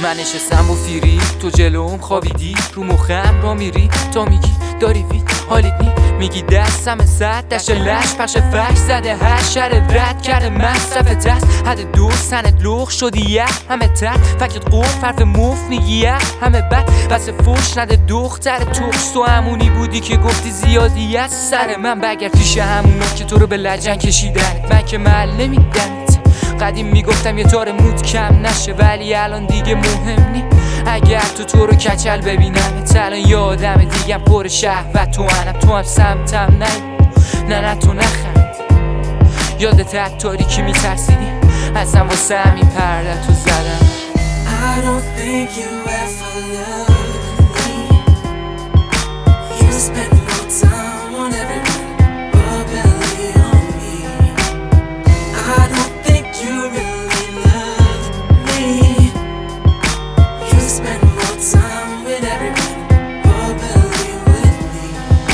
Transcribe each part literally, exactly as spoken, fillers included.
من نشستم با فیری، تو جلوم خوابیدی، رو مخم را میری، تا میگی داری وید حالیت نی، میگی دستم صد دشت لش پخش فش زده هر شر رد کرده مصرف دست حد دو سنت لخ شدی یه همه تر فکرت قول فرف موف میگی یه همه بد بس فوش نده دختر توش تو همونی بودی که گفتی زیادی از سر من بگر پیش همونا که تو رو به لجن کشیدن من که محل نمیدنت قدیم میگفتم یه تار مود کم نشه ولی الان دیگه مهم نی اگر تو تو رو کچل ببینم الان یه آدم دیگم پر شهوت تو انم تو هم سمتم نه نه نه تو نخند یادت از تاریکی میترسیدی اصلا واسه همین پرده تو زدم I don't think you ever loved me. You spend more time on everyone but barely on me. I don't think you really loved me. You spend more time with everyone but barely with me.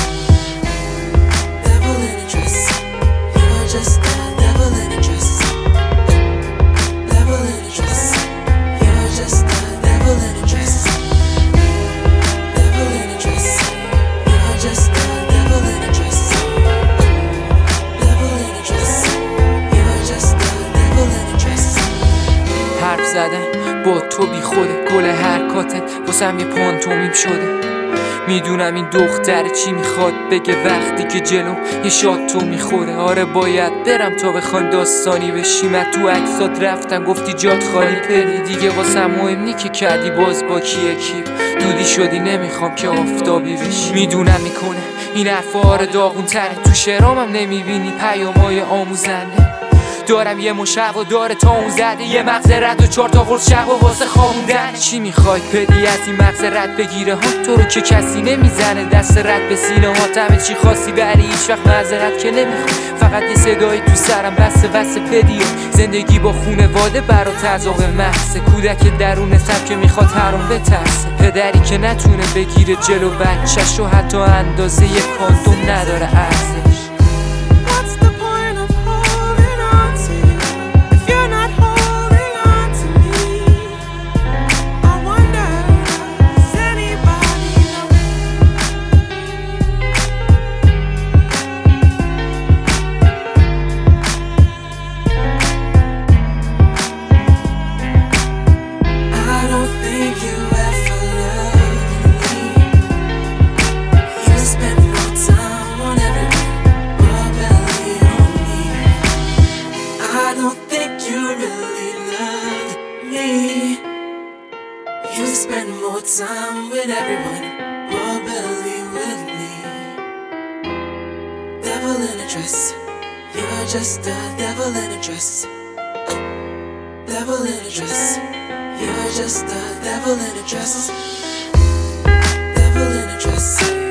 Devil in a dress, you're just a devil in a dress. Devil in a dress, you're just a devil in a dress. Devil in a dress, you're just a devil in a dress. Devil in a dress, you're just a devil in a dress. حرف زدن با تو بی خوده گل حرکاتت واسم یه پانتومیم شده میدونم این دختر چی میخواد بگه وقتی که جلوم یه شاد تو میخوره آره باید برم تا بخوایم داستانی بشیم تو عکسات رفتن گفتی جات خالی پری دیگه واسم مهم نی که کردی باز با کیه کیف دودی شدی نمیخوام که آفتابی بشی میدونم میکنه این حرفا آره داغون تره تو شعرامم نمیبینی پیامای آموزنده دارم یه مشق و داره تا اون زده یه مغز رد و چهار تا قرص شق و واسه خوابوندن چی میخوای پدی از این مغز رد بگیره ها تو رو که کسی نمیزنه دست رد به سینه ها همه چی خاصی ولی هیچ وقت معذرت که نمیخوای فقط یه صدایی تو سرم بسته بسته پدی زندگی با خونواده برات عذاب محض کودک درونتم که میخواد هرون بترسه پدری که نتونه بگیره جلو بچه‌ش و حتی اندازه یه کاندوم نداره ارزش What's the point of holding on to you if you're not holding on to me? I wonder, does anybody know? I don't think you ever loved me. You spend more time on everyone but barely on me. I don't think you really loved me. You spend more time with everyone but barely with me. Devil in a dress, you're just a devil in a dress. Devil in a dress, you're just a devil in a dress. Devil in a dress.